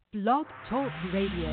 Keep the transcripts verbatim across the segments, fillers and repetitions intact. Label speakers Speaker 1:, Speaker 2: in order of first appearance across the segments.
Speaker 1: Blog Talk Radio.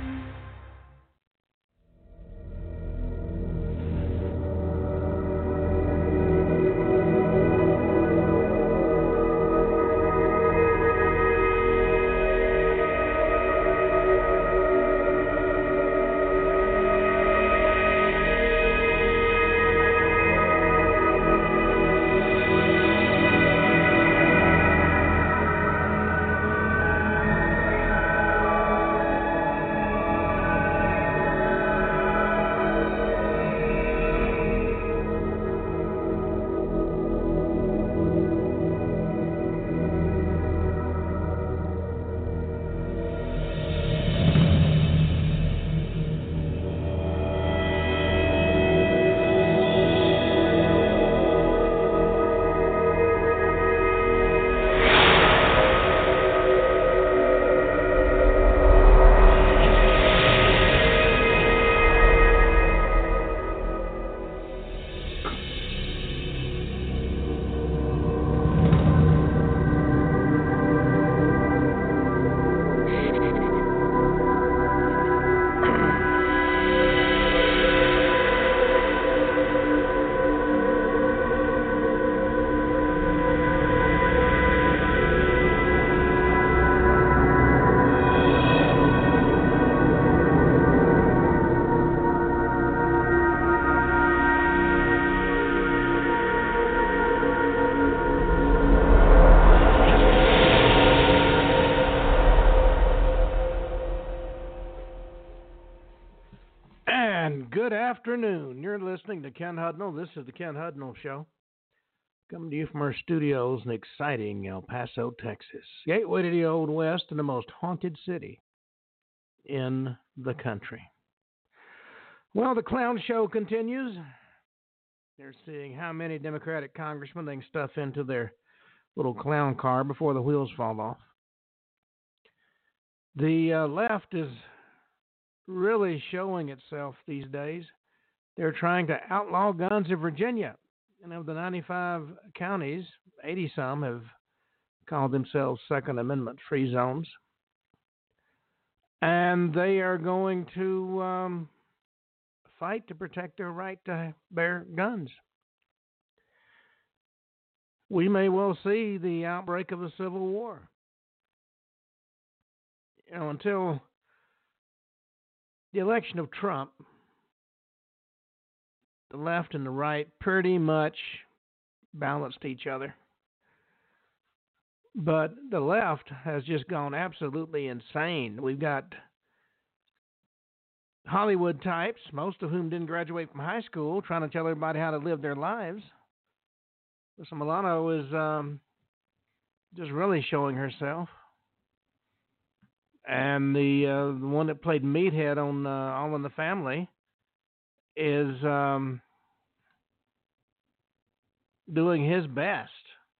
Speaker 2: Good afternoon. You're listening to Ken Hudnall. This is the Ken Hudnall Show, coming to you from our studios in exciting El Paso, Texas, gateway to the Old West and the most haunted city in the country. Well, the clown show continues. They're seeing how many Democratic congressmen they can stuff into their little clown car before the wheels fall off. The uh, left is really showing itself these days. They're trying to outlaw guns in Virginia. And of the ninety-five counties, eighty some have called themselves Second Amendment free zones. And they are going to um, fight to protect their right to bear guns. We may well see the outbreak of a civil war. You know, until the election of Trump, the left and the right pretty much balanced each other. But the left has just gone absolutely insane. We've got Hollywood types, most of whom didn't graduate from high school, trying to tell everybody how to live their lives. Alyssa Milano is um, just really showing herself. And the uh, the one that played Meathead on uh, All in the Family is um, doing his best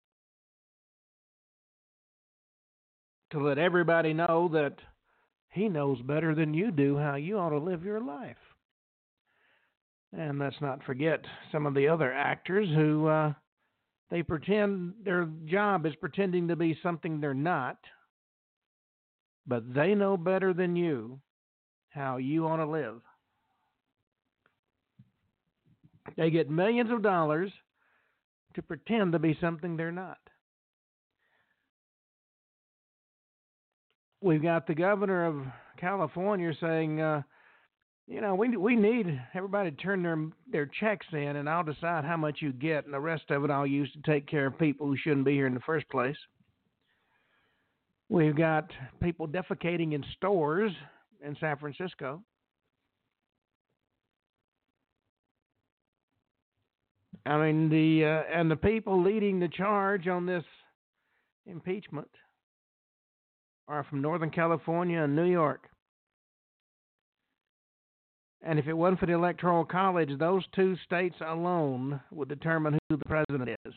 Speaker 2: to let everybody know that he knows better than you do how you ought to live your life. And let's not forget some of the other actors who uh, they pretend their job is pretending to be something they're not. But they know better than you how you ought to live. They get millions of dollars to pretend to be something they're not. We've got the governor of California saying, uh, you know, we we need everybody to turn their their checks in, and I'll decide how much you get, and the rest of it I'll use to take care of people who shouldn't be here in the first place. We've got people defecating in stores in San Francisco. I mean, the uh, and the people leading the charge on this impeachment are from Northern California and New York. And if it wasn't for the Electoral College, those two states alone would determine who the president is.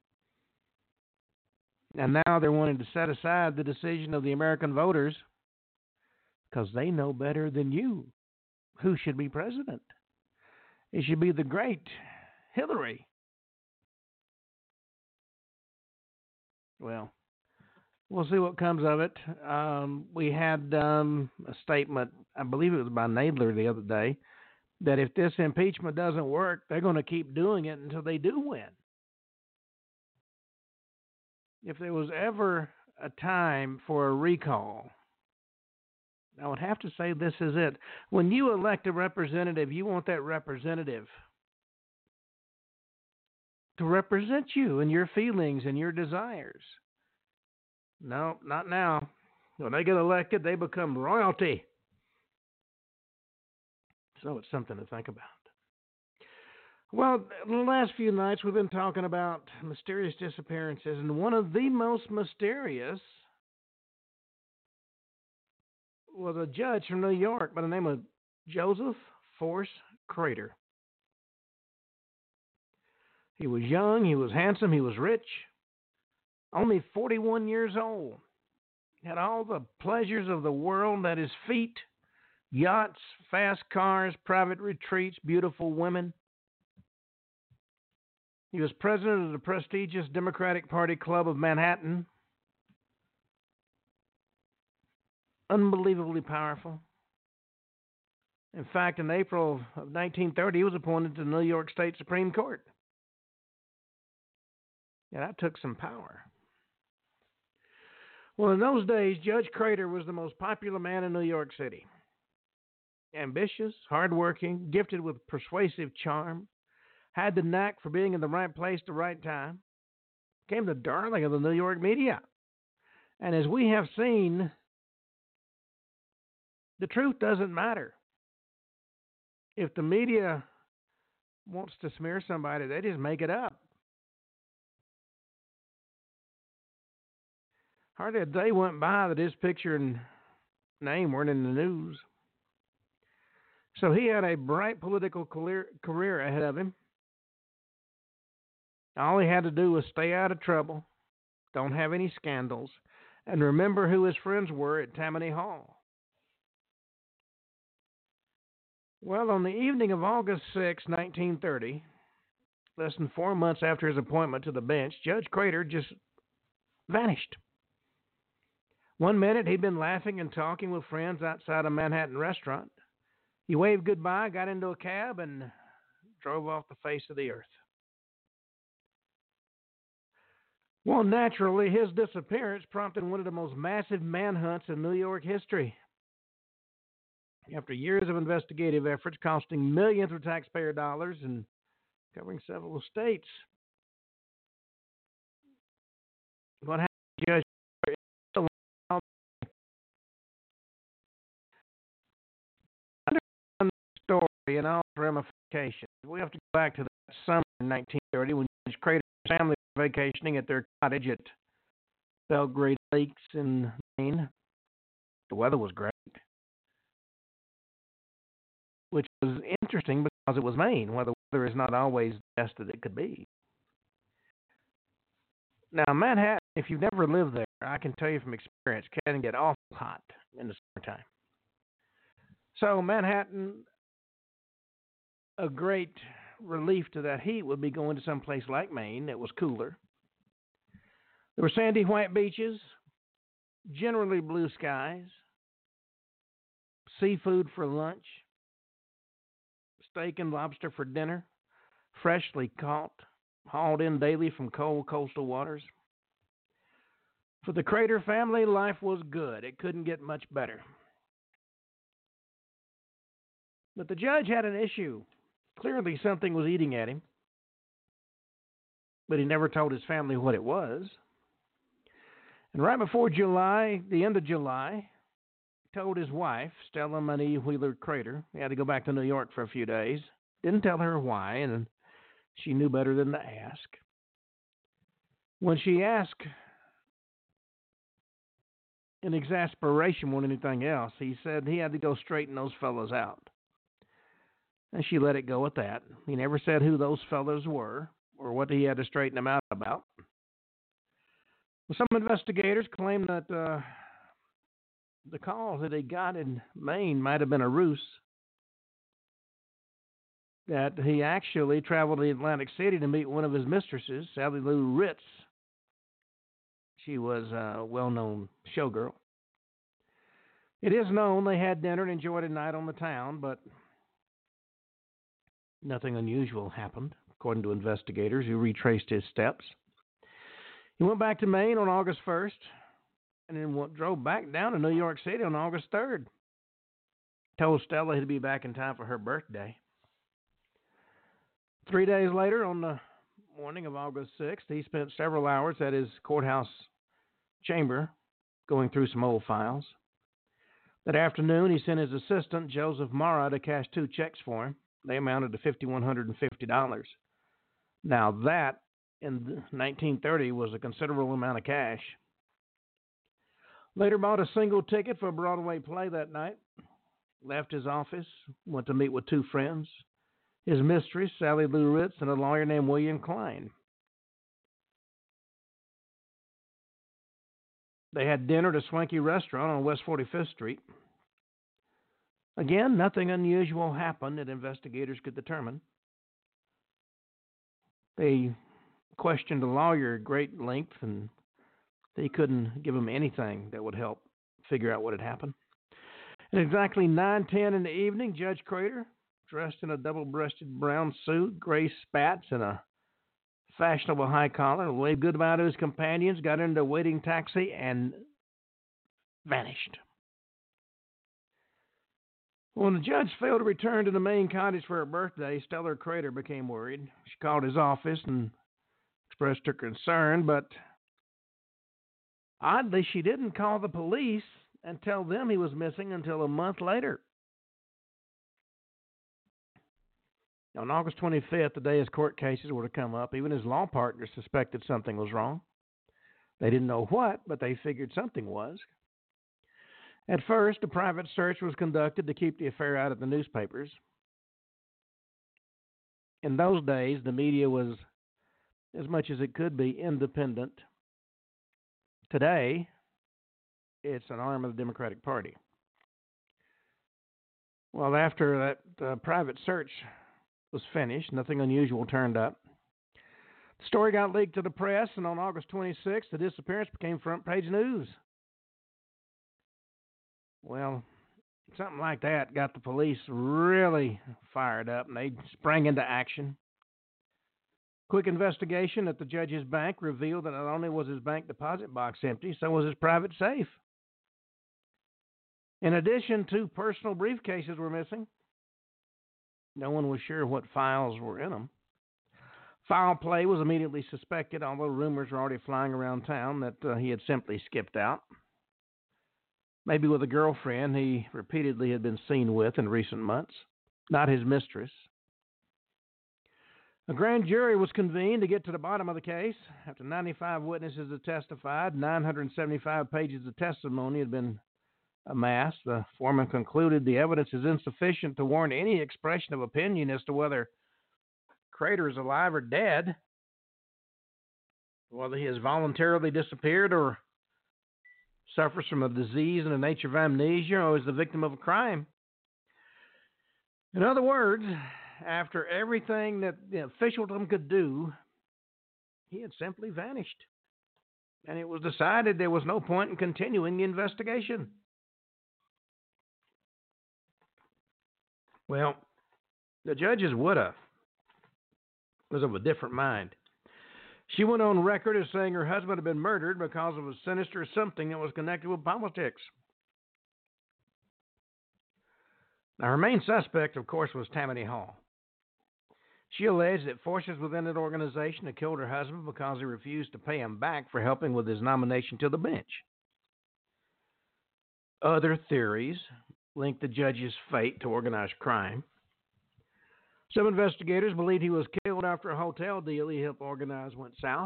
Speaker 2: And now they're wanting to set aside the decision of the American voters because they know better than you who should be president. It should be the great Hillary. Well, we'll see what comes of it. Um, we had um, a statement, I believe it was by Nadler the other day, that if this impeachment doesn't work, they're going to keep doing it until they do win. If there was ever a time for a recall, I would have to say this is it. When you elect a representative, you want that representative to represent you and your feelings and your desires. No, not now. When they get elected, they become royalty. So it's something to think about. Well, the last few nights we've been talking about mysterious disappearances, and one of the most mysterious was a judge from New York by the name of Joseph Force Crater. He was young, he was handsome, he was rich, only forty-one years old. Had all the pleasures of the world at his feet: yachts, fast cars, private retreats, beautiful women. He was president of the prestigious Democratic Party Club of Manhattan. Unbelievably powerful. In fact, in April of nineteen thirty, he was appointed to the New York State Supreme Court. Yeah, that took some power. Well, in those days, Judge Crater was the most popular man in New York City. Ambitious, hardworking, gifted with persuasive charm, had the knack for being in the right place at the right time, became the darling of the New York media. And as we have seen, the truth doesn't matter. If the media wants to smear somebody, they just make it up. Hardly a day went by that his picture and name weren't in the news. So he had a bright political career ahead of him. All he had to do was stay out of trouble, don't have any scandals, and remember who his friends were at Tammany Hall. Well, on the evening of August sixth, nineteen thirty, less than four months after his appointment to the bench, Judge Crater just vanished. One minute he'd been laughing and talking with friends outside a Manhattan restaurant. He waved goodbye, got into a cab, and drove off the face of the earth. Well, naturally, his disappearance prompted one of the most massive manhunts in New York history. After years of investigative efforts costing millions of taxpayer dollars and covering several states, what happened to Judge story and all its ramifications? We have to go back to that summer in nineteen thirty when Judge Crater's family was vacationing at their cottage at Belgrade Lakes in Maine. The weather was great, which was interesting because it was Maine, where the weather is not always the best that it could be. Now, Manhattan, if you've never lived there, I can tell you from experience, can get awful hot in the summertime. So Manhattan, a great relief to that heat would be going to some place like Maine that was cooler. There were sandy white beaches, generally blue skies, seafood for lunch, steak and lobster for dinner, freshly caught, hauled in daily from cold coastal waters. For the Crater family, life was good. It couldn't get much better. But the judge had an issue. Clearly something was eating at him, but he never told his family what it was. And right before July, the end of July, he told his wife, Stella Marie Wheeler Crater, he had to go back to New York for a few days. Didn't tell her why, and she knew better than to ask. When she asked in exasperation more than anything else, he said he had to go straighten those fellows out. And she let it go at that. He never said who those fellows were or what he had to straighten them out about. Well, some investigators claim that uh, the call that he got in Maine might have been a ruse, that he actually traveled to Atlantic City to meet one of his mistresses, Sally Lou Ritz. She was a well-known showgirl. It is known they had dinner and enjoyed a night on the town, but nothing unusual happened, according to investigators who retraced his steps. He went back to Maine on August first and then went, drove back down to New York City on August third. Told Stella he'd be back in time for her birthday. Three days later, on the morning of August sixth, he spent several hours at his courthouse chamber going through some old files. That afternoon, he sent his assistant, Joseph Mara, to cash two checks for him. They amounted to five thousand one hundred fifty dollars. Now that, in nineteen thirty, was a considerable amount of cash. Later bought a single ticket for a Broadway play that night. Left his office, went to meet with two friends, his mistress, Sally Lou Ritz, and a lawyer named William Klein. They had dinner at a swanky restaurant on West forty-fifth Street. Again, nothing unusual happened that investigators could determine. They questioned the lawyer at great length, and they couldn't give him anything that would help figure out what had happened. At exactly nine ten in the evening, Judge Crater, dressed in a double-breasted brown suit, gray spats, and a fashionable high collar, waved goodbye to his companions, got into a waiting taxi, and vanished. When the judge failed to return to the main cottage for her birthday, Stella Crater became worried. She called his office and expressed her concern, but oddly, she didn't call the police and tell them he was missing until a month later. On August twenty-fifth, the day his court cases were to come up, even his law partners suspected something was wrong. They didn't know what, but they figured something was. At first, a private search was conducted to keep the affair out of the newspapers. In those days, the media was, as much as it could be, independent. Today, it's an arm of the Democratic Party. Well, after that uh, private search was finished, nothing unusual turned up. The story got leaked to the press, and on August twenty-sixth, the disappearance became front page news. Well, something like that got the police really fired up, and they sprang into action. Quick investigation at the judge's bank revealed that not only was his bank deposit box empty, so was his private safe. In addition, two personal briefcases were missing. No one was sure what files were in them. Foul play was immediately suspected, although rumors were already flying around town that uh, he had simply skipped out. Maybe with a girlfriend he repeatedly had been seen with in recent months, not his mistress. A grand jury was convened to get to the bottom of the case. After ninety-five witnesses had testified, nine hundred seventy-five pages of testimony had been amassed. The foreman concluded the evidence is insufficient to warrant any expression of opinion as to whether Crater is alive or dead, whether he has voluntarily disappeared or suffers from a disease in the nature of amnesia or is the victim of a crime. In other words, after everything that the officialdom could do, he had simply vanished. And it was decided there was no point in continuing the investigation. Well, the judge's widow was of a different mind. She went on record as saying her husband had been murdered because of a sinister something that was connected with politics. Now, her main suspect, of course, was Tammany Hall. She alleged that forces within that organization had killed her husband because he refused to pay him back for helping with his nomination to the bench. Other theories linked the judge's fate to organized crime. Some investigators believed he was killed after a hotel deal he helped organize went south.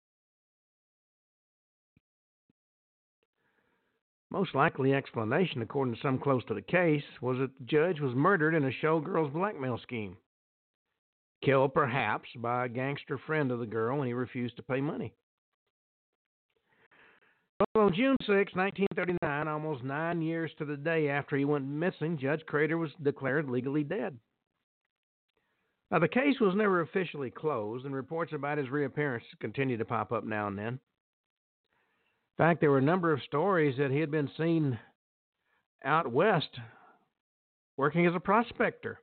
Speaker 2: Most likely explanation, according to some close to the case, was that the judge was murdered in a showgirl's blackmail scheme. Killed, perhaps, by a gangster friend of the girl when he refused to pay money. Well, on June sixth, nineteen thirty-nine, almost nine years to the day after he went missing, Judge Crater was declared legally dead. Now, the case was never officially closed, and reports about his reappearance continue to pop up now and then. In fact, there were a number of stories that he had been seen out west working as a prospector.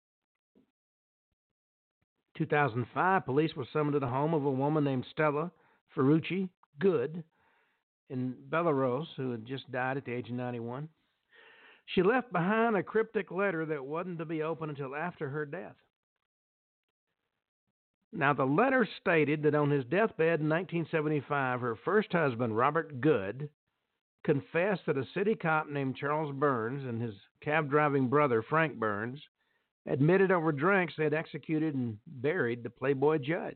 Speaker 2: In two thousand five, police were summoned to the home of a woman named Stella Ferrucci Good in Belarus, who had just died at the age of ninety-one. She left behind a cryptic letter that wasn't to be opened until after her death. Now, the letter stated that on his deathbed in nineteen seventy-five, her first husband, Robert Good, confessed that a city cop named Charles Burns and his cab-driving brother, Frank Burns, admitted over drinks they had executed and buried the Playboy judge.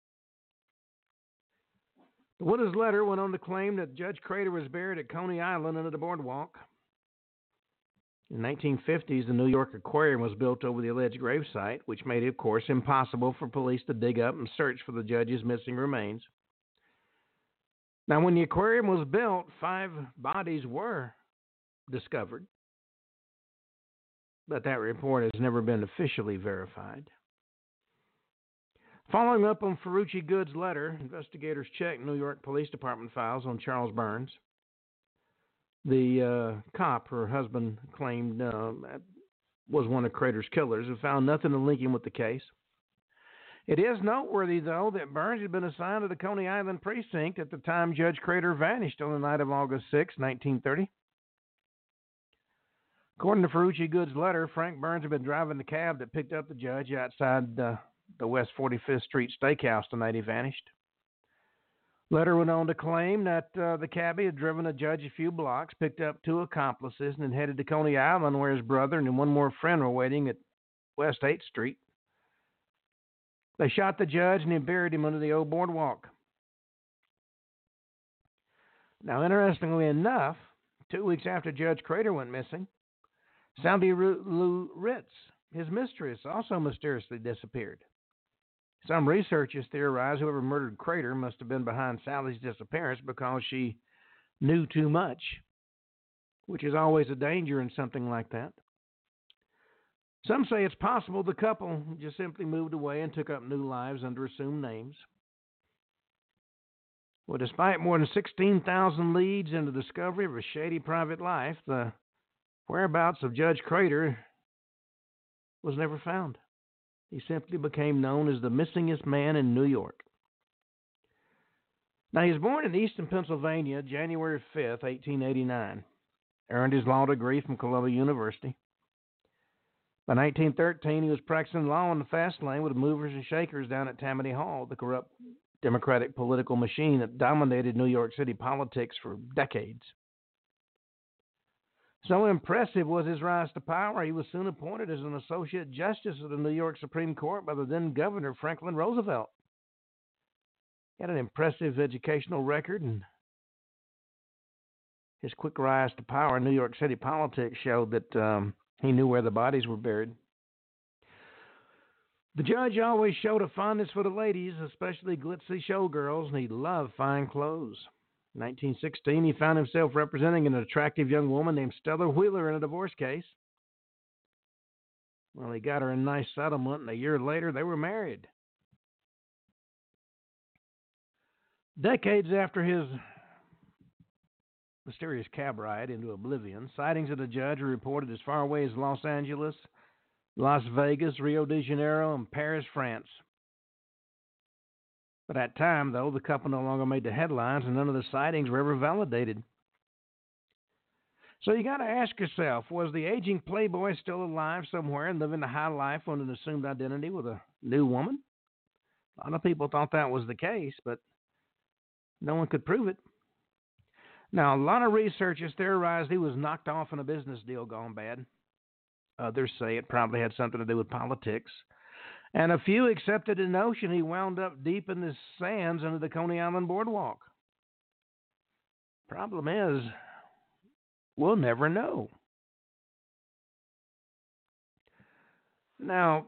Speaker 2: The widow's letter went on to claim that Judge Crater was buried at Coney Island under the boardwalk. In the nineteen fifties, the New York Aquarium was built over the alleged gravesite, which made it, of course, impossible for police to dig up and search for the judge's missing remains. Now, when the aquarium was built, five bodies were discovered, but that report has never been officially verified. Following up on Ferrucci Good's letter, investigators checked New York Police Department files on Charles Burns. The uh, cop her husband claimed uh, was one of Crater's killers and found nothing to link him with the case. It is noteworthy, though, that Burns had been assigned to the Coney Island precinct at the time Judge Crater vanished on the night of August sixth, nineteen thirty. According to Ferrucci Good's letter, Frank Burns had been driving the cab that picked up the judge outside uh, the West forty-fifth Street Steakhouse the night he vanished. Letter went on to claim that uh, the cabbie had driven the judge a few blocks, picked up two accomplices, and then headed to Coney Island where his brother and one more friend were waiting at West eighth Street. They shot the judge and they buried him under the old boardwalk. Now, interestingly enough, two weeks after Judge Crater went missing, Sandy Lou Ritz, his mistress, also mysteriously disappeared. Some researchers theorize whoever murdered Crater must have been behind Sally's disappearance because she knew too much, which is always a danger in something like that. Some say it's possible the couple just simply moved away and took up new lives under assumed names. Well, despite more than sixteen thousand leads in the discovery of a shady private life, the whereabouts of Judge Crater was never found. He simply became known as the missingest man in New York. Now, he was born in Easton, Pennsylvania, January fifth, eighteen eighty-nine. Earned his law degree from Columbia University. By nineteen thirteen, he was practicing law on the fast lane with the movers and shakers down at Tammany Hall, the corrupt Democratic political machine that dominated New York City politics for decades. So impressive was his rise to power, he was soon appointed as an associate justice of the New York Supreme Court by the then governor, Franklin Roosevelt. He had an impressive educational record, and his quick rise to power in New York City politics showed that um, he knew where the bodies were buried. The judge always showed a fondness for the ladies, especially glitzy showgirls, and he loved fine clothes. In nineteen sixteen, he found himself representing an attractive young woman named Stella Wheeler in a divorce case. Well, he got her a nice settlement, and a year later, they were married. Decades after his mysterious cab ride into oblivion, sightings of the judge were reported as far away as Los Angeles, Las Vegas, Rio de Janeiro, and Paris, France. By that time, though, the couple no longer made the headlines, and none of the sightings were ever validated. So you got to ask yourself, was the aging playboy still alive somewhere and living a high life on an assumed identity with a new woman? A lot of people thought that was the case, but no one could prove it. Now, a lot of researchers theorized he was knocked off in a business deal gone bad. Others say it probably had something to do with politics. And a few accepted the notion he wound up deep in the sands under the Coney Island boardwalk. Problem is, we'll never know. Now,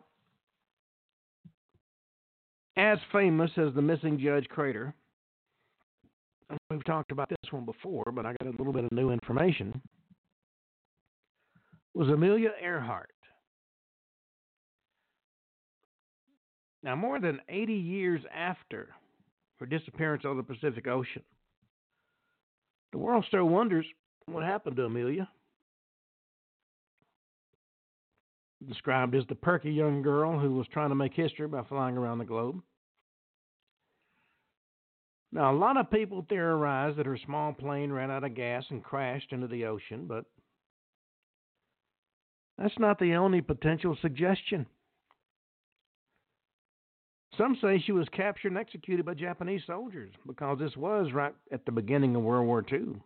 Speaker 2: as famous as the missing Judge Crater, we've talked about this one before, but I got a little bit of new information, was Amelia Earhart. Now, more than eighty years after her disappearance on the Pacific Ocean, The world still wonders what happened to Amelia, described as the perky young girl who was trying to make history by flying around the globe. Now, a lot of people theorize that her small plane ran out of gas and crashed into the ocean, but that's not the only potential suggestion. Some say she was captured and executed by Japanese soldiers because this was right at the beginning of World War Two.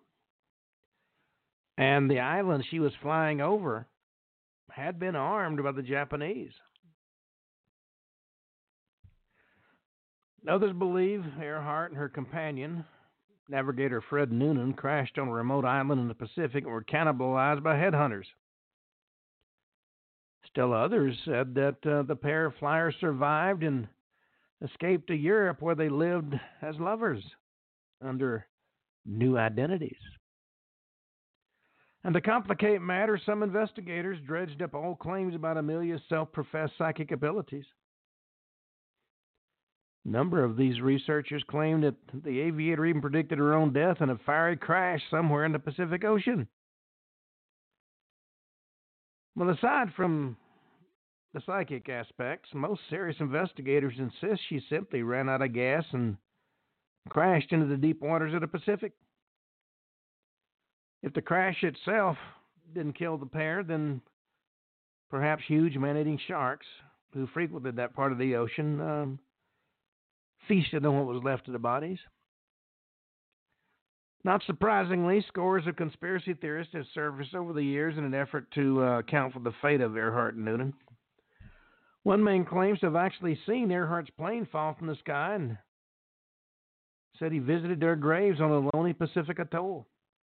Speaker 2: And the island she was flying over had been armed by the Japanese. Others believe Earhart and her companion, navigator Fred Noonan, crashed on a remote island in the Pacific and were cannibalized by headhunters. Still others said that uh, the pair of flyers survived and escaped to Europe, where they lived as lovers under new identities. And to complicate matters, some investigators dredged up old claims about Amelia's self-professed psychic abilities. A number of these researchers claimed that the aviator even predicted her own death in a fiery crash somewhere in the Pacific Ocean. Well, aside from the psychic aspects, most serious investigators insist she simply ran out of gas and crashed into the deep waters of the Pacific. If the crash itself didn't kill the pair, then perhaps huge man-eating sharks who frequented that part of the ocean um, feasted on what was left of the bodies. Not surprisingly, scores of conspiracy theorists have surfaced over the years in an effort to uh, account for the fate of Earhart and Noonan. One man claims to have actually seen Earhart's plane fall from the sky and said he visited their graves on a lonely Pacific atoll.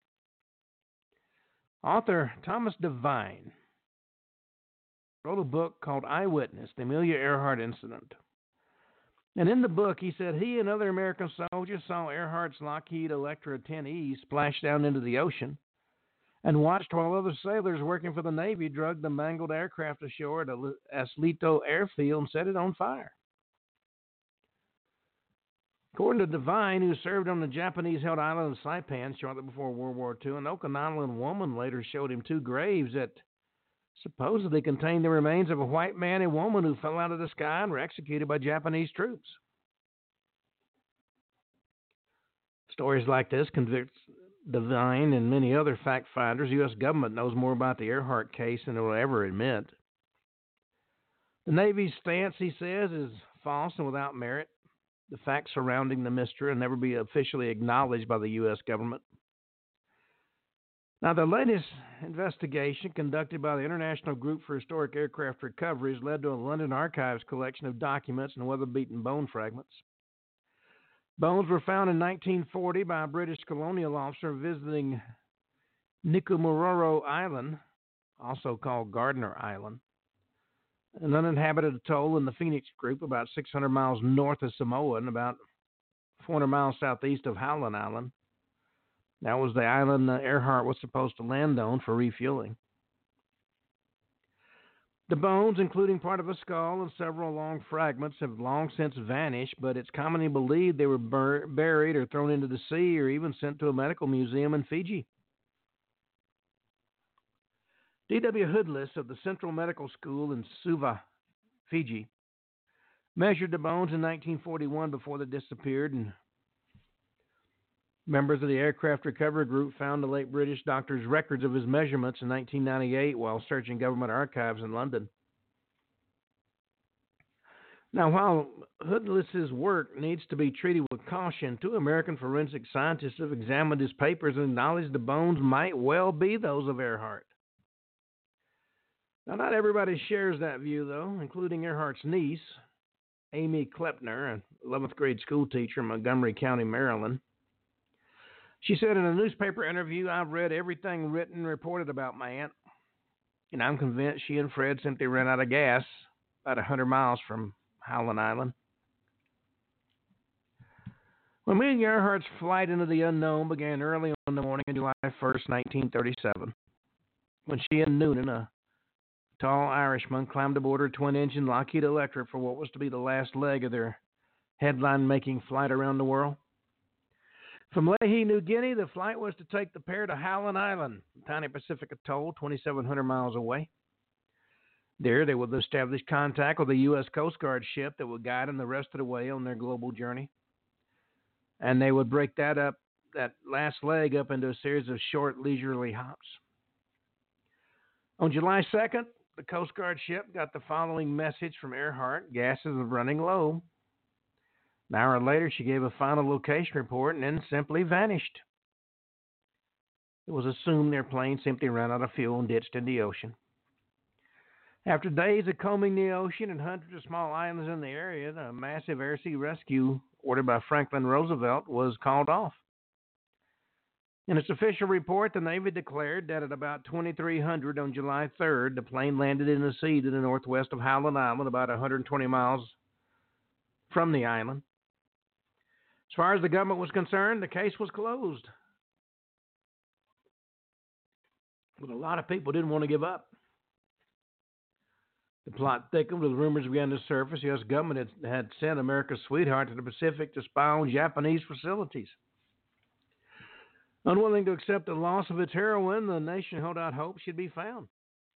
Speaker 2: Author Thomas Devine wrote a book called Eyewitness, The Amelia Earhart Incident. And in the book, he said he and other American soldiers saw Earhart's Lockheed Electra ten E splash down into the ocean and watched while other sailors working for the Navy dragged the mangled aircraft ashore at Aslito Airfield and set it on fire. According to Devine, who served on the Japanese-held island of Saipan shortly before World War Two, an Okinawan woman later showed him two graves that supposedly contained the remains of a white man and woman who fell out of the sky and were executed by Japanese troops. Stories like this convict Devine and many other fact finders. The U S government knows more about the Earhart case than it will ever admit. The Navy's stance, he says, is false and without merit. The facts surrounding the mystery will never be officially acknowledged by the U S government. Now, the latest investigation conducted by the International Group for Historic Aircraft Recovery has led to a London Archives collection of documents and weather-beaten bone fragments. Bones were found in nineteen forty by a British colonial officer visiting Nikomororo Island, also called Gardner Island, an uninhabited atoll in the Phoenix Group about six hundred miles north of Samoa and about four hundred miles southeast of Howland Island. That was the island uh, Earhart was supposed to land on for refueling. The bones, including part of a skull and several long fragments, have long since vanished, but it's commonly believed they were bur- buried or thrown into the sea or even sent to a medical museum in Fiji. D W Hoodless of the Central Medical School in Suva, Fiji, measured the bones in nineteen forty-one before they disappeared, and members of the Aircraft Recovery Group found the late British doctor's records of his measurements in nineteen ninety-eight while searching government archives in London. Now, while Hoodless's work needs to be treated with caution, two American forensic scientists have examined his papers and acknowledged the bones might well be those of Earhart. Now, not everybody shares that view, though, including Earhart's niece, Amy Klepner, an eleventh grade school teacher in Montgomery County, Maryland. She said in a newspaper interview, "I've read everything written and reported about my aunt, and I'm convinced she and Fred simply ran out of gas about one hundred miles from Howland Island." Well, Amelia Earhart's flight into the unknown began early on the morning of July first, nineteen thirty-seven, when she and Noonan, a tall Irishman, climbed aboard her twin-engine Lockheed Electra for what was to be the last leg of their headline-making flight around the world. From Leahy, New Guinea, the flight was to take the pair to Howland Island, a tiny Pacific atoll twenty-seven hundred miles away. There, they would establish contact with a U S Coast Guard ship that would guide them the rest of the way on their global journey. And they would break that up, that last leg up into a series of short, leisurely hops. On July second, the Coast Guard ship got the following message from Earhart: gases are running low. An hour later, she gave a final location report and then simply vanished. It was assumed their plane simply ran out of fuel and ditched in the ocean. After days of combing the ocean and hundreds of small islands in the area, the massive air-sea rescue ordered by Franklin Roosevelt was called off. In its official report, the Navy declared that at about twenty-three hundred on July third, the plane landed in the sea to the northwest of Howland Island, about one hundred twenty miles from the island. As far as the government was concerned, the case was closed. But a lot of people didn't want to give up. The plot thickened with rumors began to surface. The U S government had, had sent America's sweetheart to the Pacific to spy on Japanese facilities. Unwilling to accept the loss of its heroine, the nation held out hope she'd be found.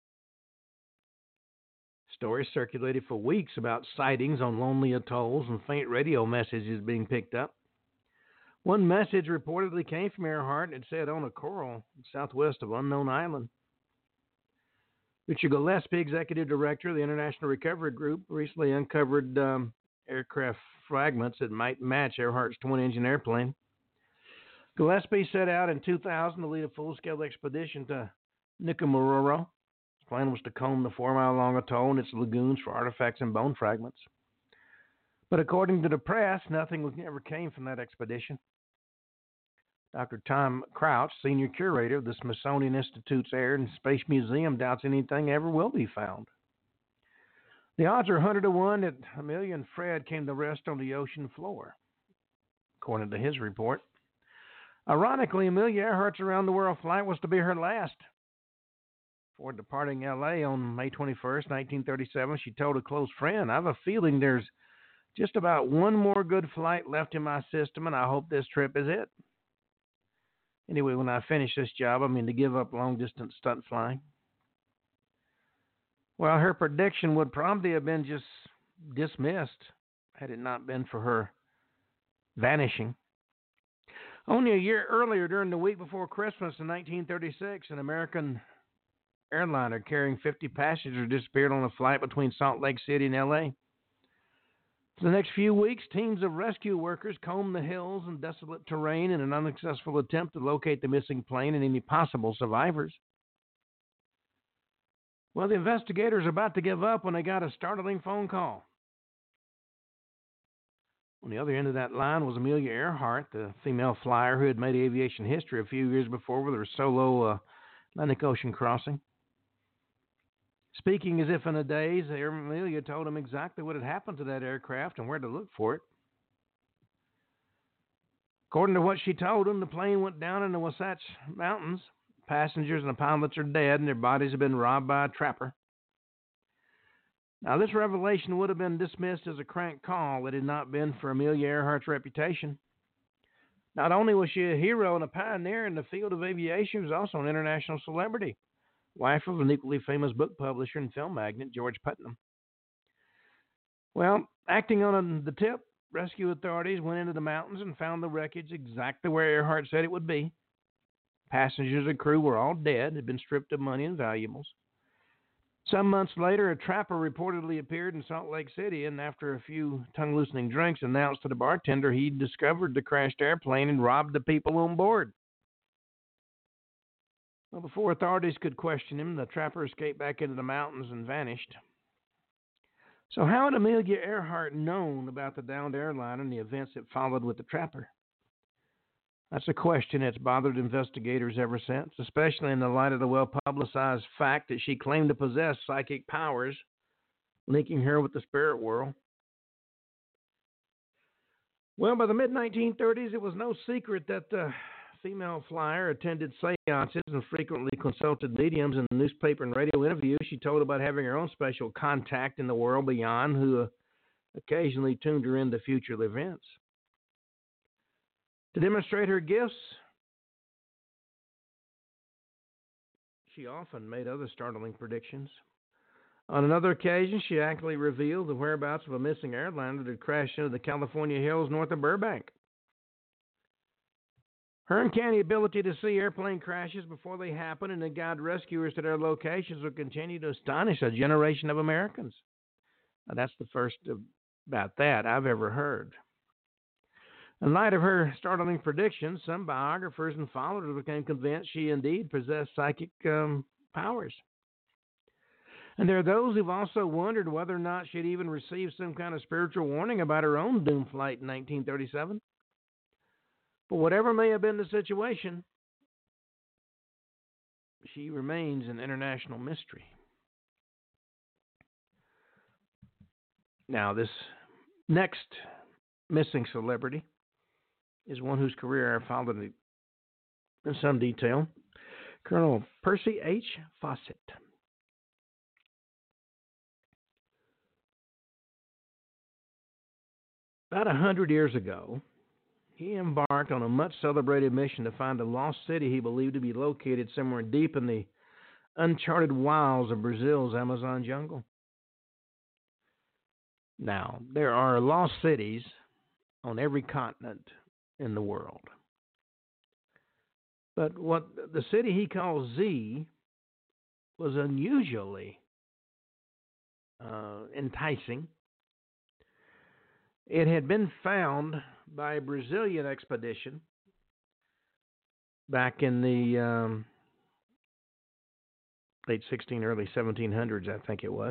Speaker 2: Stories circulated for weeks about sightings on lonely atolls and faint radio messages being picked up. One message reportedly came from Earhart and said on a coral southwest of Unknown Island. Richard Gillespie, executive director of the International Recovery Group, recently uncovered um, aircraft fragments that might match Earhart's twin-engine airplane. Gillespie set out in two thousand to lead a full-scale expedition to Nikumaroro. His plan was to comb the four-mile-long atoll and its lagoons for artifacts and bone fragments. But according to the press, nothing ever came from that expedition. Doctor Tom Crouch, senior curator of the Smithsonian Institute's Air and Space Museum, doubts anything ever will be found. The odds are one hundred to one that Amelia and Fred came to rest on the ocean floor, according to his report. Ironically, Amelia Earhart's around-the-world flight was to be her last. Before departing L A on May twenty-first, nineteen thirty-seven, she told a close friend, "I have a feeling there's just about one more good flight left in my system, and I hope this trip is it. Anyway, when I finish this job, I mean to give up long-distance stunt flying." Well, her prediction would probably have been just dismissed had it not been for her vanishing. Only a year earlier, during the week before Christmas in nineteen thirty-six, an American airliner carrying fifty passengers disappeared on a flight between Salt Lake City and L A. For the next few weeks, teams of rescue workers combed the hills and desolate terrain in an unsuccessful attempt to locate the missing plane and any possible survivors. Well, the investigators were about to give up when they got a startling phone call. On the other end of that line was Amelia Earhart, the female flyer who had made aviation history a few years before with her solo uh, Atlantic Ocean crossing. Speaking as if in a daze, Amelia told him exactly what had happened to that aircraft and where to look for it. According to what she told him, the plane went down in the Wasatch Mountains. Passengers and the pilots are dead, and their bodies have been robbed by a trapper. Now, this revelation would have been dismissed as a crank call had it not been for Amelia Earhart's reputation. Not only was she a hero and a pioneer in the field of aviation, she was also an international celebrity, wife of an equally famous book publisher and film magnate, George Putnam. Well, acting on the tip, rescue authorities went into the mountains and found the wreckage exactly where Earhart said it would be. Passengers and crew were all dead, had been stripped of money and valuables. Some months later, a trapper reportedly appeared in Salt Lake City and, after a few tongue-loosening drinks, announced to the bartender he'd discovered the crashed airplane and robbed the people on board. Well, before authorities could question him, the trapper escaped back into the mountains and vanished. So how had Amelia Earhart known about the downed airliner and the events that followed with the trapper? That's a question that's bothered investigators ever since, especially in the light of the well-publicized fact that she claimed to possess psychic powers, linking her with the spirit world. Well, by the mid nineteen thirties, it was no secret that the female flyer attended seances and frequently consulted mediums. In newspaper and radio interviews, she told about having her own special contact in the world beyond who uh, occasionally tuned her into future events. To demonstrate her gifts, she often made other startling predictions. On another occasion, she accurately revealed the whereabouts of a missing airliner that had crashed into the California hills north of Burbank. Her uncanny ability to see airplane crashes before they happen and to guide rescuers to their locations will continue to astonish a generation of Americans. Now, that's the first about that I've ever heard. In light of her startling predictions, some biographers and followers became convinced she indeed possessed psychic um, powers. And there are those who've also wondered whether or not she'd even received some kind of spiritual warning about her own doomed flight in nineteen thirty-seven. But whatever may have been the situation, she remains an international mystery. Now, this next missing celebrity is one whose career I followed in some detail, Colonel Percy H. Fawcett. About a hundred years ago, he embarked on a much-celebrated mission to find a lost city he believed to be located somewhere deep in the uncharted wilds of Brazil's Amazon jungle. Now, there are lost cities on every continent in the world. But what the city he calls Z was unusually uh, enticing. It had been found by a Brazilian expedition back in the um, late sixteen, early seventeen hundreds, I think it was.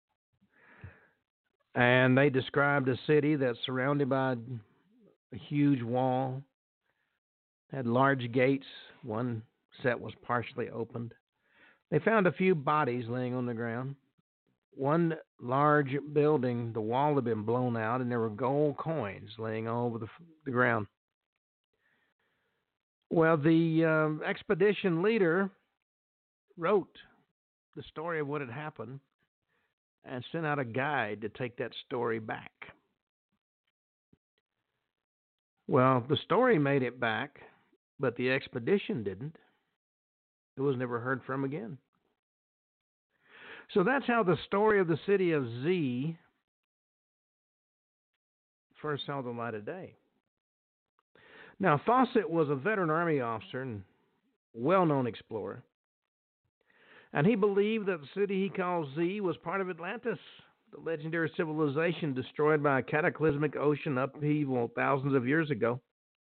Speaker 2: And they described a city that's surrounded by a huge wall, had large gates. One set was partially opened. They found a few bodies laying on the ground. One large building, the wall had been blown out, and there were gold coins laying all over the, the ground. Well, the um, expedition leader wrote the story of what had happened and sent out a guide to take that story back. Well, the story made it back, but the expedition didn't. It was never heard from again. So that's how the story of the city of Z first saw the light of day. Now, Fawcett was a veteran Army officer and well-known explorer. And he believed that the city he calls Z was part of Atlantis, the legendary civilization destroyed by a cataclysmic ocean upheaval thousands of years ago.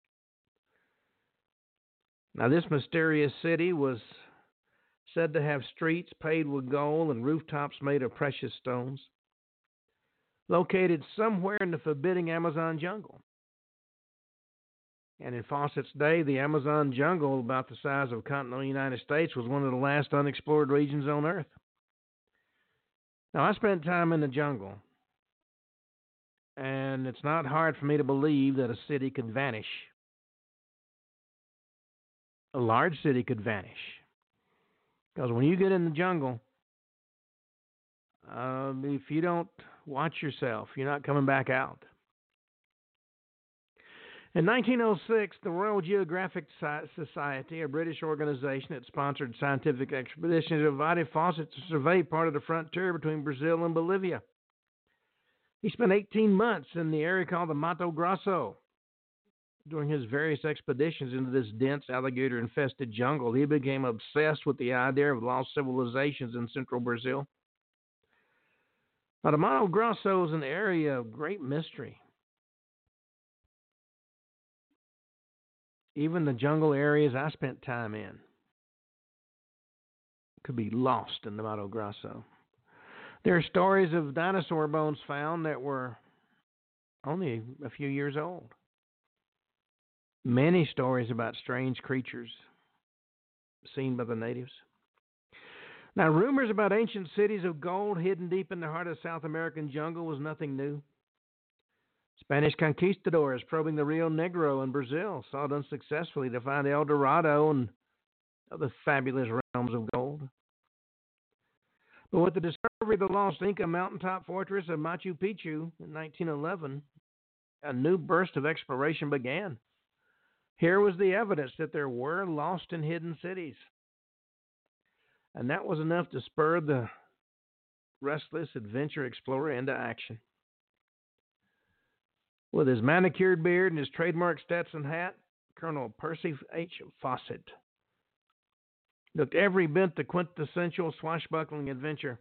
Speaker 2: Now, this mysterious city was said to have streets paved with gold and rooftops made of precious stones, located somewhere in the forbidding Amazon jungle. And in Fawcett's day, the Amazon jungle, about the size of the continental United States, was one of the last unexplored regions on Earth. Now, I spent time in the jungle, and it's not hard for me to believe that a city could vanish. A large city could vanish. Because when you get in the jungle, uh, if you don't watch yourself, you're not coming back out. In nineteen oh six, the Royal Geographic Society, a British organization that sponsored scientific expeditions, invited Fawcett to survey part of the frontier between Brazil and Bolivia. He spent eighteen months in the area called the Mato Grosso. During his various expeditions into this dense alligator-infested jungle, he became obsessed with the idea of lost civilizations in central Brazil. Now, the Mato Grosso is an area of great mystery. Even the jungle areas I spent time in could be lost in the Mato Grosso. There are stories of dinosaur bones found that were only a few years old. Many stories about strange creatures seen by the natives. Now, rumors about ancient cities of gold hidden deep in the heart of the South American jungle was nothing new. Spanish conquistadors probing the Rio Negro in Brazil sought unsuccessfully to find El Dorado and other fabulous realms of gold. But with the discovery of the lost Inca mountaintop fortress of Machu Picchu in nineteen eleven, a new burst of exploration began. Here was the evidence that there were lost and hidden cities. And that was enough to spur the restless adventure explorer into action. With his manicured beard and his trademark Stetson hat, Colonel Percy H. Fawcett looked every bit the quintessential swashbuckling adventure.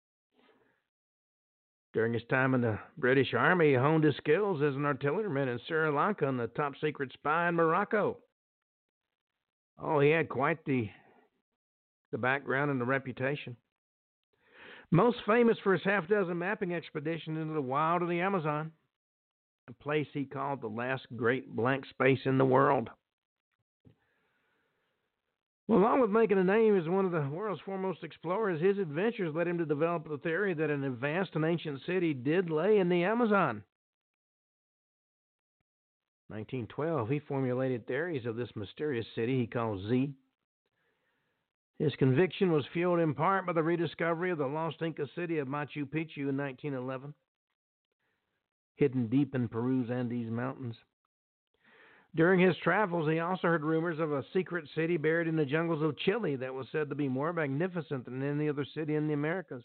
Speaker 2: During his time in the British Army, he honed his skills as an artilleryman in Sri Lanka and the top-secret spy in Morocco. Oh, he had quite the, the background and the reputation. Most famous for his half-dozen mapping expedition into the wild of the Amazon, a place he called the last great blank space in the world. Well, along with making a name as one of the world's foremost explorers, his adventures led him to develop the theory that an advanced and ancient city did lay in the Amazon. In nineteen twelve, he formulated theories of this mysterious city he called Z. His conviction was fueled in part by the rediscovery of the lost Inca city of Machu Picchu in nineteen eleven, hidden deep in Peru's Andes Mountains. During his travels, he also heard rumors of a secret city buried in the jungles of Chile that was said to be more magnificent than any other city in the Americas.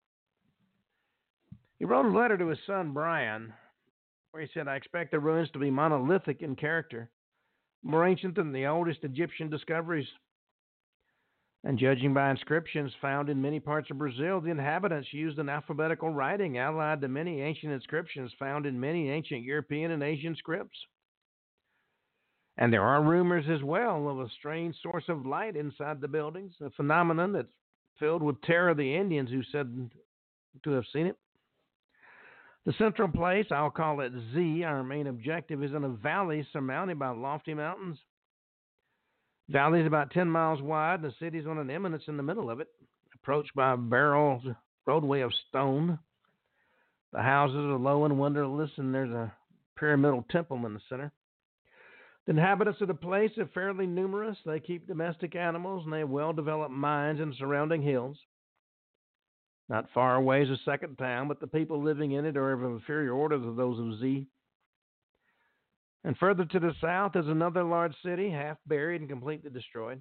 Speaker 2: He wrote a letter to his son, Brian, where he said, "I expect the ruins to be monolithic in character, more ancient than the oldest Egyptian discoveries. And judging by inscriptions found in many parts of Brazil, the inhabitants used an alphabetical writing allied to many ancient inscriptions found in many ancient European and Asian scripts. And there are rumors as well of a strange source of light inside the buildings, a phenomenon that's filled with terror of the Indians who said to have seen it. The central place, I'll call it Z, our main objective, is in a valley surmounted by lofty mountains. The valley is about ten miles wide, and the city is on an eminence in the middle of it, approached by a barrel roadway of stone. The houses are low and windowless, and there's a pyramidal temple in the center. The inhabitants of the place are fairly numerous. They keep domestic animals, and they have well-developed mines in surrounding hills. Not far away is a second town, but the people living in it are of inferior order to those of Z. And further to the south is another large city, half buried and completely destroyed."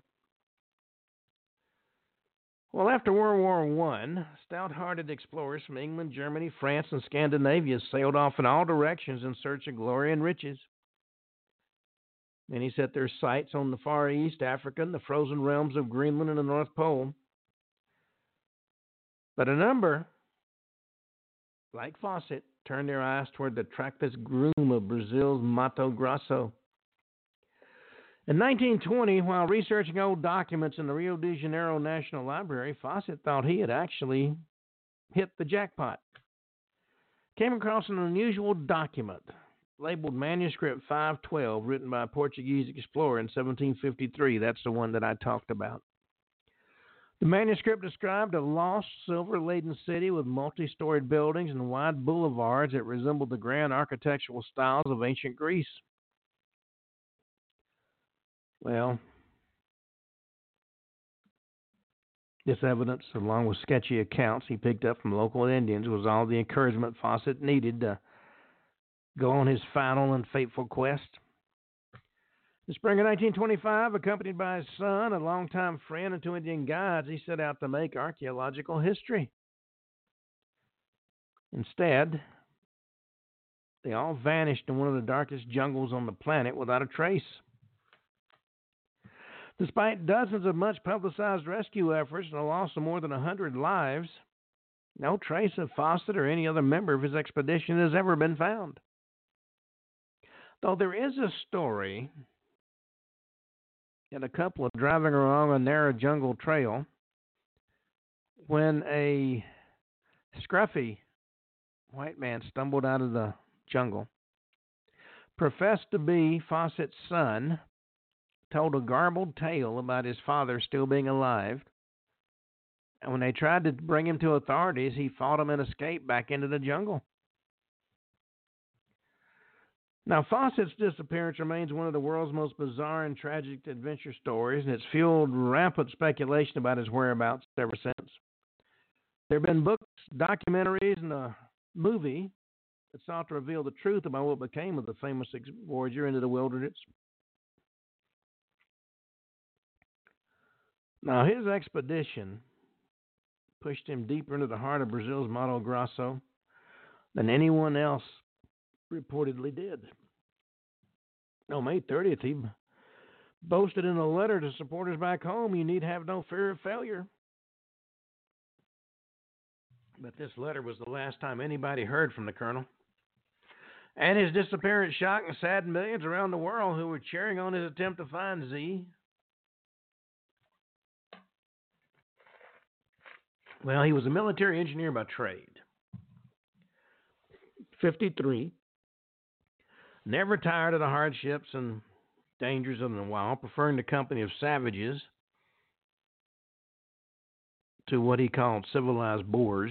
Speaker 2: Well, after World War One, stout-hearted explorers from England, Germany, France, and Scandinavia sailed off in all directions in search of glory and riches. Many set their sights on the Far East, Africa, and the frozen realms of Greenland and the North Pole. But a number, like Fawcett, turned their eyes toward the trackless gloom of Brazil's Mato Grosso. In nineteen twenty, while researching old documents in the Rio de Janeiro National Library, Fawcett thought he had actually hit the jackpot. Came across an unusual document labeled Manuscript five twelve, written by a Portuguese explorer in seventeen fifty-three. That's the one that I talked about. The manuscript described a lost, silver-laden city with multi-storied buildings and wide boulevards that resembled the grand architectural styles of ancient Greece. Well, this evidence, along with sketchy accounts he picked up from local Indians, was all the encouragement Fawcett needed to go on his final and fateful quest. In the spring of nineteen twenty-five, accompanied by his son, a longtime friend, and two Indian guides, he set out to make archaeological history. Instead, they all vanished in one of the darkest jungles on the planet without a trace. Despite dozens of much-publicized rescue efforts and the loss of more than a hundred lives, no trace of Fawcett or any other member of his expedition has ever been found. Though there is a story that a couple are driving along a narrow jungle trail when a scruffy white man stumbled out of the jungle, professed to be Fawcett's son, told a garbled tale about his father still being alive, and when they tried to bring him to authorities, he fought them and escaped back into the jungle. Now, Fawcett's disappearance remains one of the world's most bizarre and tragic adventure stories, and it's fueled rampant speculation about his whereabouts ever since. There have been books, documentaries, and a movie that sought to reveal the truth about what became of the famous voyager into the wilderness. Now, his expedition pushed him deeper into the heart of Brazil's Mato Grosso than anyone else reportedly did. On May thirtieth, he boasted in a letter to supporters back home, "You need have no fear of failure." But this letter was the last time anybody heard from the colonel. And his disappearance shocked and saddened millions around the world who were cheering on his attempt to find Z. Well, he was a military engineer by trade. fifty-three. Never tired of the hardships and dangers of the wild, preferring the company of savages to what he called civilized boors.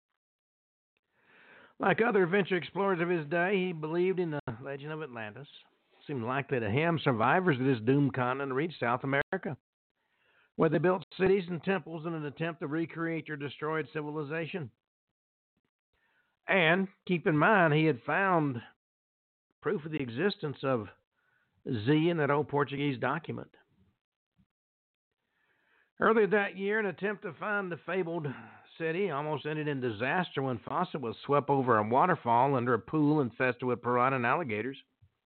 Speaker 2: Like other adventure explorers of his day, he believed in the legend of Atlantis. It seemed likely to him survivors of this doomed continent reached South America, where they built cities and temples in an attempt to recreate their destroyed civilization. And keep in mind, he had found proof of the existence of Z in that old Portuguese document. Earlier that year, an attempt to find the fabled city almost ended in disaster when Fawcett was swept over a waterfall under a pool infested with piranha and alligators.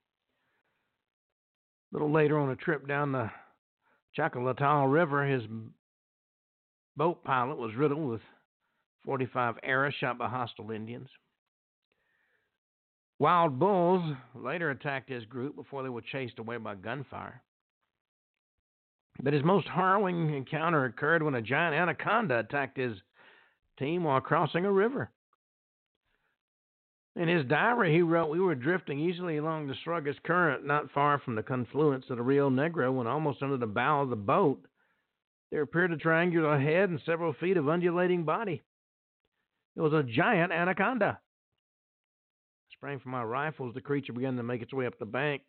Speaker 2: A little later, on a trip down the Chacalatal River, his boat pilot was riddled with forty-five arrows shot by hostile Indians. Wild bulls later attacked his group before they were chased away by gunfire. But his most harrowing encounter occurred when a giant anaconda attacked his team while crossing a river. In his diary, he wrote, "We were drifting easily along the sluggish current not far from the confluence of the Rio Negro when almost under the bow of the boat there appeared a triangular head and several feet of undulating body. It was a giant anaconda. I sprang for my rifle as the creature began to make its way up the bank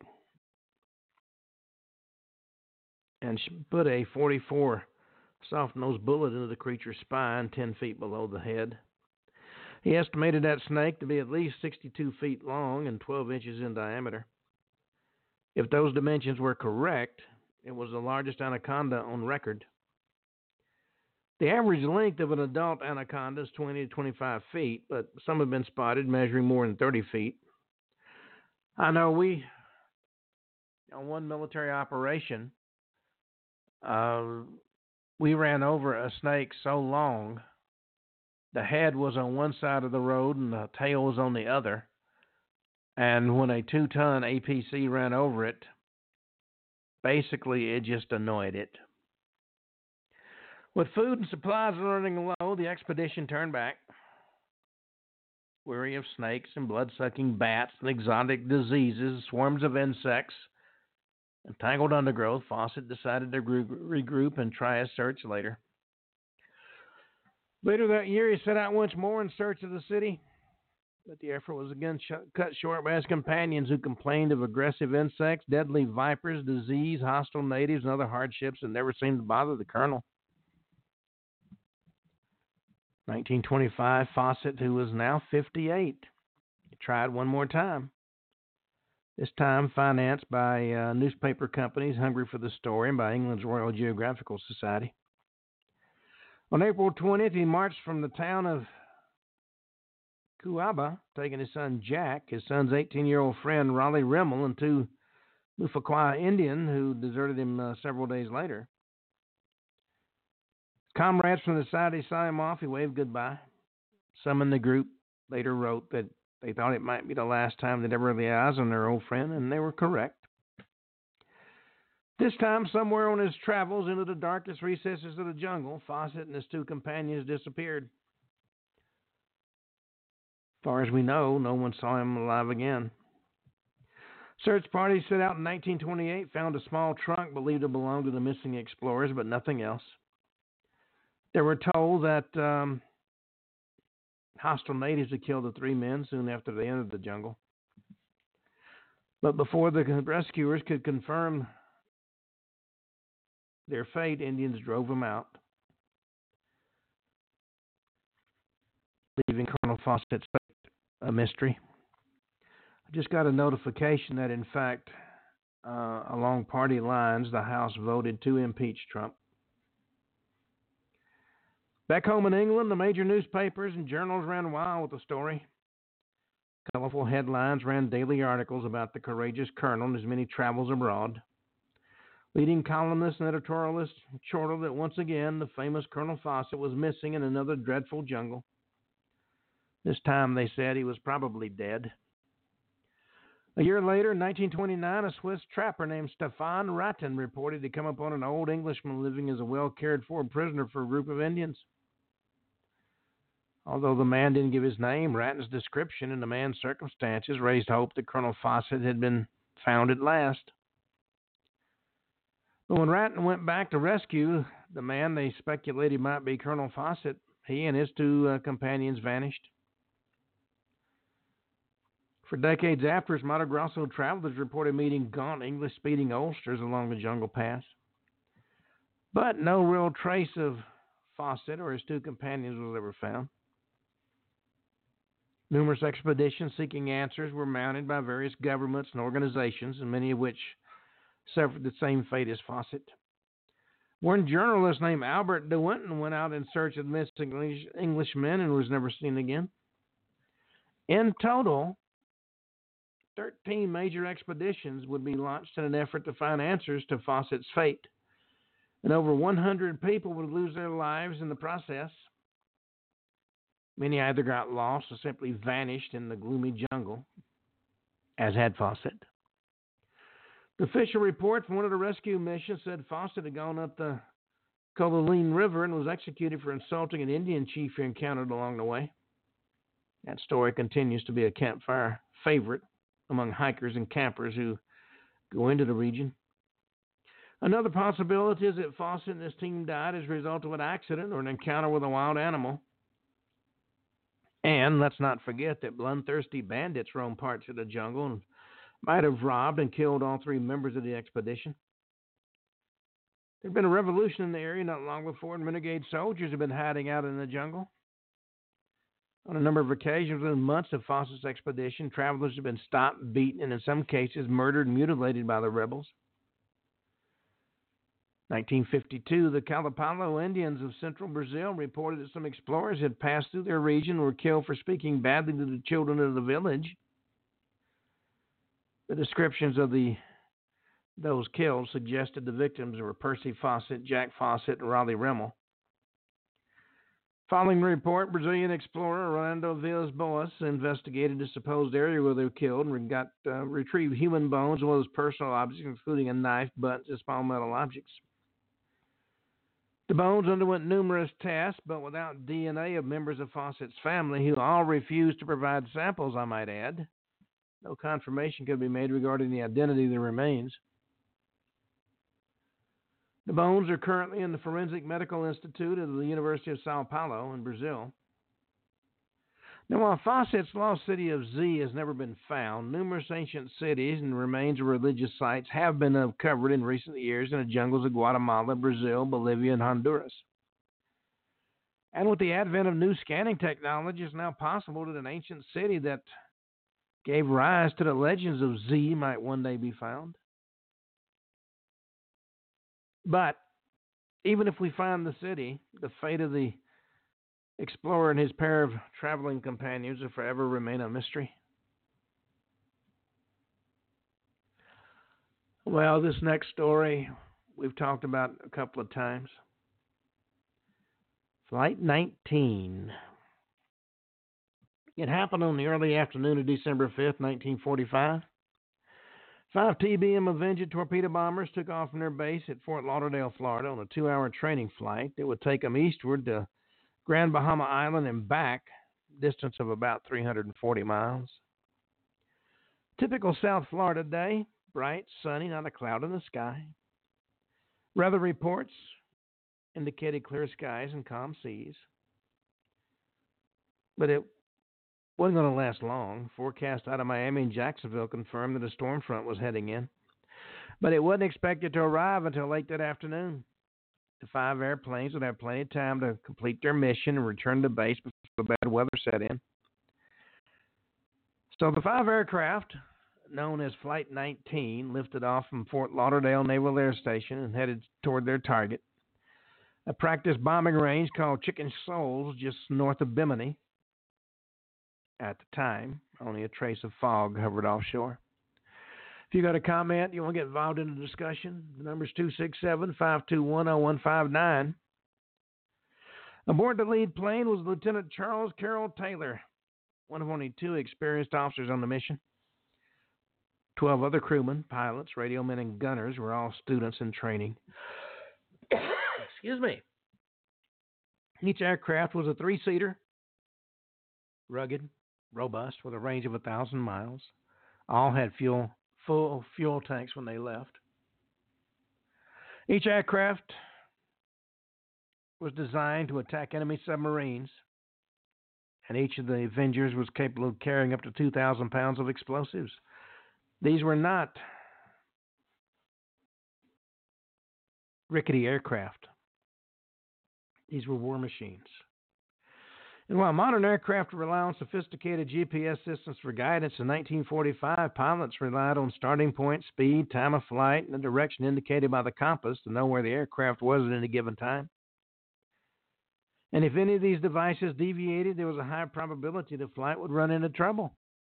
Speaker 2: and put a forty-four soft-nosed bullet into the creature's spine ten feet below the head. He estimated that snake to be at least sixty-two feet long and twelve inches in diameter. If those dimensions were correct, it was the largest anaconda on record. The average length of an adult anaconda is twenty to twenty-five feet, but some have been spotted measuring more than thirty feet. I know we, on one military operation, uh, we ran over a snake so long, the head was on one side of the road and the tail was on the other. And when a two-ton A P C ran over it, basically it just annoyed it. With food and supplies running low, the expedition turned back. Weary of snakes and blood-sucking bats and exotic diseases, swarms of insects, and tangled undergrowth, Fawcett decided to regroup and try a search later. Later that year, he set out once more in search of the city, but the effort was again sh- cut short by his companions, who complained of aggressive insects, deadly vipers, disease, hostile natives, and other hardships that never seemed to bother the colonel. nineteen twenty-five, Fawcett, who was now fifty-eight, tried one more time. This time financed by uh, newspaper companies hungry for the story and by England's Royal Geographical Society. On April twentieth, he marched from the town of Cuiabá, taking his son Jack, his son's eighteen-year-old friend Raleigh Rimmel, and two Mufakwa Indian who deserted him uh, several days later. His comrades from the society saw him off. He waved goodbye. Some in the group later wrote that they thought it might be the last time they'd ever lay eyes on their old friend, and they were correct. This time, somewhere on his travels into the darkest recesses of the jungle, Fawcett and his two companions disappeared. As far as we know, no one saw him alive again. Search parties set out in nineteen twenty-eight, found a small trunk believed to belong to the missing explorers, but nothing else. They were told that um, hostile natives had killed the three men soon after they entered the jungle. But before the rescuers could confirm their fate, Indians drove them out, leaving Colonel Fawcett's fate a mystery. I just got a notification that, in fact, uh, along party lines, the House voted to impeach Trump. Back home in England, the major newspapers and journals ran wild with the story. Colorful headlines ran daily articles about the courageous colonel and his many travels abroad. Leading columnists and editorialists chortled that once again the famous Colonel Fawcett was missing in another dreadful jungle. This time, they said, he was probably dead. A year later, in nineteen twenty-nine, a Swiss trapper named Stefan Ratten reported to come upon an old Englishman living as a well-cared-for prisoner for a group of Indians. Although the man didn't give his name, Ratten's description and the man's circumstances raised hope that Colonel Fawcett had been found at last. But when Ratten went back to rescue the man they speculated might be Colonel Fawcett, he and his two uh, companions vanished. For decades after, his Mato Grosso travelers reported meeting gaunt English-speaking oldsters along the jungle paths. But no real trace of Fawcett or his two companions was ever found. Numerous expeditions seeking answers were mounted by various governments and organizations, and many of which suffered the same fate as Fawcett. One journalist named Albert de Winton went out in search of missing Englishmen and was never seen again. In total, thirteen major expeditions would be launched in an effort to find answers to Fawcett's fate, and over one hundred people would lose their lives in the process. Many either got lost or simply vanished in the gloomy jungle, as had Fawcett. The official report from one of the rescue missions said Fawcett had gone up the Colleen River and was executed for insulting an Indian chief he encountered along the way. That story continues to be a campfire favorite among hikers and campers who go into the region. Another possibility is that Fawcett and his team died as a result of an accident or an encounter with a wild animal. And let's not forget that bloodthirsty bandits roam parts of the jungle and might have robbed and killed all three members of the expedition. There had been a revolution in the area not long before, and renegade soldiers had been hiding out in the jungle. On a number of occasions within months of Fawcett's expedition, travelers have been stopped, beaten, and in some cases murdered and mutilated by the rebels. nineteen fifty-two, the Calapalo Indians of central Brazil reported that some explorers had passed through their region and were killed for speaking badly to the children of the village. The descriptions of the those killed suggested the victims were Percy Fawcett, Jack Fawcett, and Raleigh Remmel. Following the report, Brazilian explorer Orlando Villas-Boas investigated the supposed area where they were killed and got uh, retrieved human bones as well as personal objects, including a knife, buttons, and small metal objects. The bones underwent numerous tests, but without D N A of members of Fawcett's family, who all refused to provide samples, I might add. No confirmation could be made regarding the identity of the remains. The bones are currently in the Forensic Medical Institute of the University of Sao Paulo in Brazil. Now, while Fawcett's lost city of Z has never been found, numerous ancient cities and remains of religious sites have been uncovered in recent years in the jungles of Guatemala, Brazil, Bolivia, and Honduras. And with the advent of new scanning technology, it's now possible that an ancient city that gave rise to the legends of Z might one day be found. But even if we find the city, the fate of the explorer and his pair of traveling companions will forever remain a mystery. Well, this next story we've talked about a couple of times. Flight nineteen. It happened on the early afternoon of December fifth, nineteen forty-five. Five T B M Avenger torpedo bombers took off from their base at Fort Lauderdale, Florida, on a two-hour training flight that would take them eastward to Grand Bahama Island and back, distance of about three hundred forty miles. Typical South Florida day, bright, sunny, not a cloud in the sky. Weather reports indicated clear skies and calm seas. But it wasn't going to last long. Forecast out of Miami and Jacksonville confirmed that a storm front was heading in. But it wasn't expected to arrive until late that afternoon. The five airplanes would have plenty of time to complete their mission and return to base before the bad weather set in. So the five aircraft, known as Flight nineteen, lifted off from Fort Lauderdale Naval Air Station and headed toward their target. a practice bombing range called Chicken Shoals just north of Bimini. At the time, only a trace of fog hovered offshore. If you got a comment, you want to get involved in the discussion, the number is two six seven, five two one, zero one five nine. Aboard the lead plane was Lieutenant Charles Carroll Taylor, one of only two experienced officers on the mission. Twelve other crewmen, pilots, radio men, and gunners were all students in training. Excuse me. Each aircraft was a three-seater, rugged, robust, with a range of a thousand miles. All had fuel, full fuel tanks when they left. Each aircraft was designed to attack enemy submarines, and each of the Avengers was capable of carrying up to two thousand pounds of explosives. These were not rickety aircraft. These were war machines. And while modern aircraft rely on sophisticated G P S systems for guidance, in nineteen forty-five, pilots relied on starting point, speed, time of flight, and the direction indicated by the compass to know where the aircraft was at any given time. And if any of these devices deviated, there was a high probability the flight would run into trouble.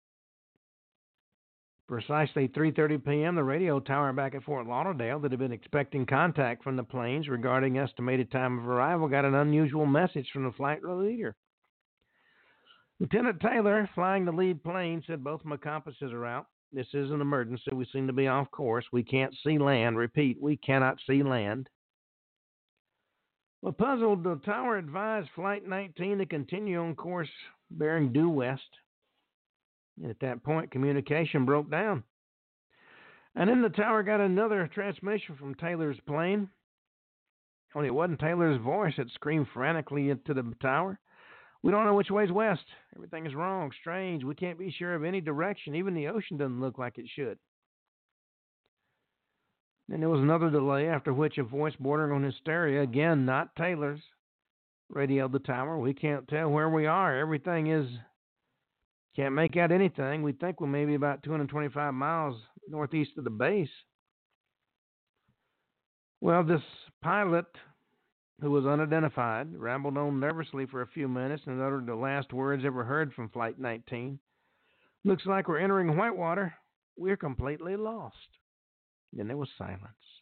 Speaker 2: Precisely three thirty p.m., the radio tower back at Fort Lauderdale that had been expecting contact from the planes regarding estimated time of arrival got an unusual message from the flight leader. Lieutenant Taylor, flying the lead plane, said both my compasses are out. This is an emergency. We seem to be off course. We can't see land. Repeat, we cannot see land. Well, puzzled, the tower advised Flight nineteen to continue on course bearing due west. And at that point, communication broke down. And then the tower got another transmission from Taylor's plane. Only it wasn't Taylor's voice that screamed frantically into the tower. We don't know which way's west. Everything is wrong, strange. We can't be sure of any direction. Even the ocean doesn't look like it should. Then there was another delay, after which a voice bordering on hysteria, again not Taylor's, radioed the tower. We can't tell where we are. Everything is... Can't make out anything. We think we're maybe about two hundred twenty-five miles northeast of the base. Well, this pilot, who was unidentified, rambled on nervously for a few minutes and uttered the last words ever heard from Flight nineteen. Looks like we're entering Whitewater. We're completely lost. Then there was silence.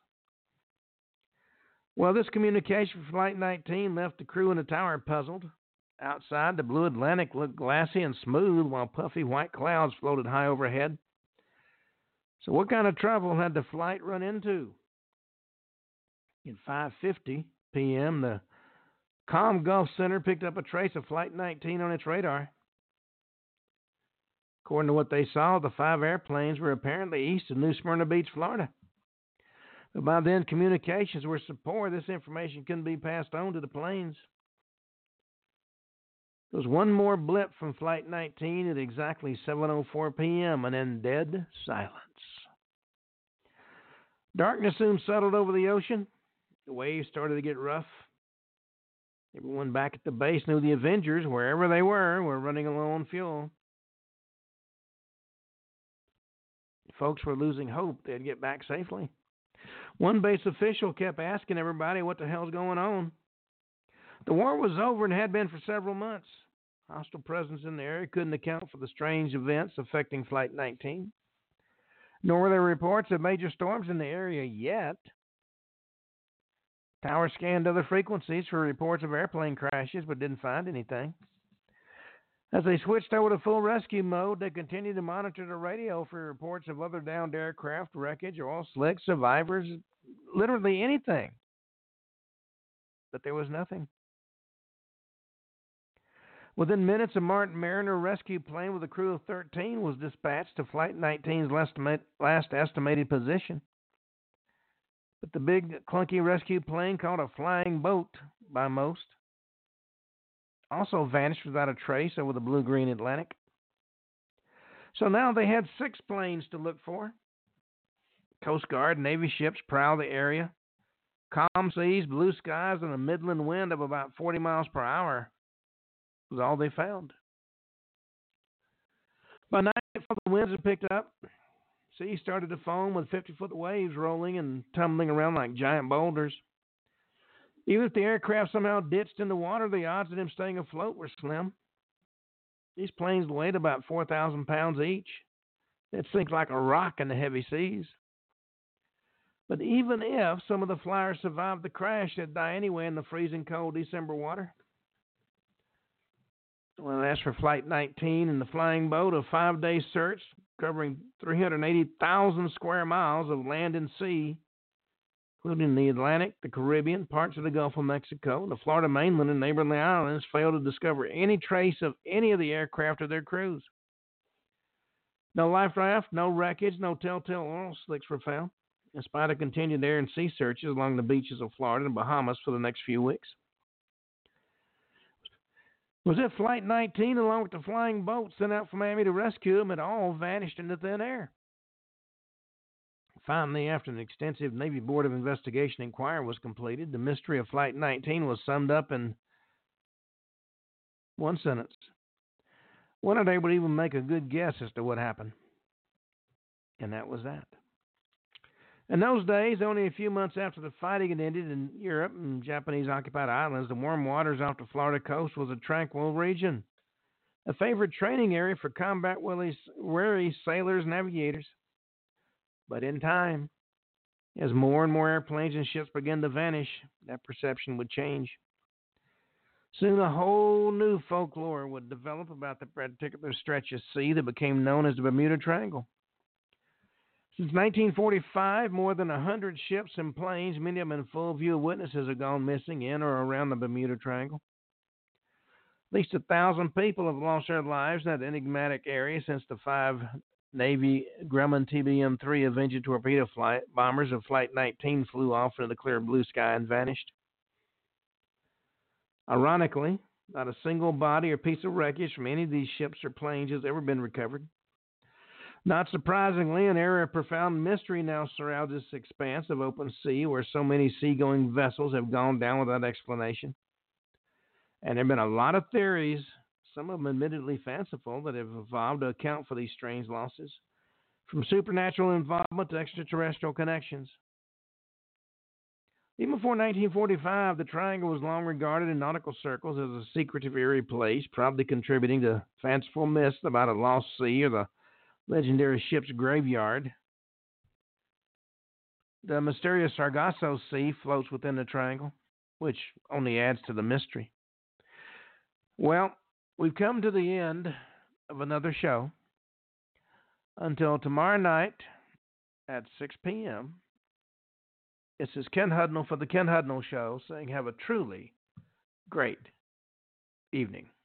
Speaker 2: Well, this communication from Flight nineteen left the crew in the tower puzzled. Outside, the blue Atlantic looked glassy and smooth, while puffy white clouds floated high overhead. So what kind of trouble had the flight run into? At five fifty p.m., the Com Gulf Center picked up a trace of Flight nineteen on its radar. According to what they saw, the five airplanes were apparently east of New Smyrna Beach, Florida. But by then, communications were so poor, this information couldn't be passed on to the planes. There was one more blip from Flight nineteen at exactly seven oh four p.m. and then dead silence. Darkness soon settled over the ocean. The waves started to get rough. Everyone back at the base knew the Avengers, wherever they were, were running low on fuel. Folks were losing hope they'd get back safely. One base official kept asking everybody what the hell's going on. The war was over and had been for several months. Hostile presence in the area couldn't account for the strange events affecting Flight nineteen. Nor were there reports of major storms in the area yet. Tower scanned other frequencies for reports of airplane crashes, but didn't find anything. As they switched over to full rescue mode, they continued to monitor the radio for reports of other downed aircraft, wreckage, oil slicks, survivors, literally anything. But there was nothing. Within minutes, a Martin Mariner rescue plane with a crew of thirteen was dispatched to Flight nineteen's last estimated position. But the big, clunky rescue plane, called a flying boat by most, also vanished without a trace over the blue-green Atlantic. So now they had six planes to look for. Coast Guard, Navy ships prowl the area. Calm seas, blue skies, and a midland wind of about forty miles per hour was all they found. By night, the winds had picked up. Sea started to foam with fifty-foot waves rolling and tumbling around like giant boulders. Even if the aircraft somehow ditched in the water, the odds of them staying afloat were slim. These planes weighed about four thousand pounds each. They'd sink like a rock in the heavy seas. But even if some of the flyers survived the crash, they'd die anyway in the freezing cold December water. Well, as for Flight nineteen and the flying boat, a five-day search covering three hundred eighty thousand square miles of land and sea, including the Atlantic, the Caribbean, parts of the Gulf of Mexico, the Florida mainland, and neighboring islands, failed to discover any trace of any of the aircraft or their crews. No life raft, no wreckage, no telltale oil slicks were found, in spite of continued air and sea searches along the beaches of Florida and Bahamas for the next few weeks. Was it Flight nineteen, along with the flying boat sent out from Miami to rescue them, had all vanished into thin air? Finally, after an extensive Navy Board of Investigation inquiry was completed, the mystery of Flight nineteen was summed up in one sentence. One not able to even make a good guess as to what happened. And that was that. In those days, only a few months after the fighting had ended in Europe and Japanese-occupied islands, the warm waters off the Florida coast was a tranquil region, a favorite training area for combat-weary sailors and navigators. But in time, as more and more airplanes and ships began to vanish, that perception would change. Soon a whole new folklore would develop about the particular stretch of sea that became known as the Bermuda Triangle. Since nineteen forty-five, more than one hundred ships and planes, many of them in full view of witnesses, have gone missing in or around the Bermuda Triangle. At least a thousand people have lost their lives in that enigmatic area since the five Navy Grumman T B M three Avenger torpedo flight bombers of Flight nineteen flew off into the clear blue sky and vanished. Ironically, not a single body or piece of wreckage from any of these ships or planes has ever been recovered. Not surprisingly, an air of profound mystery now surrounds this expanse of open sea where so many seagoing vessels have gone down without explanation. And there have been a lot of theories, some of them admittedly fanciful, that have evolved to account for these strange losses, from supernatural involvement to extraterrestrial connections. Even before nineteen forty-five, the Triangle was long regarded in nautical circles as a secretive, eerie place, probably contributing to fanciful myths about a lost sea or the legendary ship's graveyard. The mysterious Sargasso Sea floats within the Triangle, which only adds to the mystery. Well, we've come to the end of another show. Until tomorrow night at six p.m., this is Ken Hudnall for the Ken Hudnall Show saying have a truly great evening.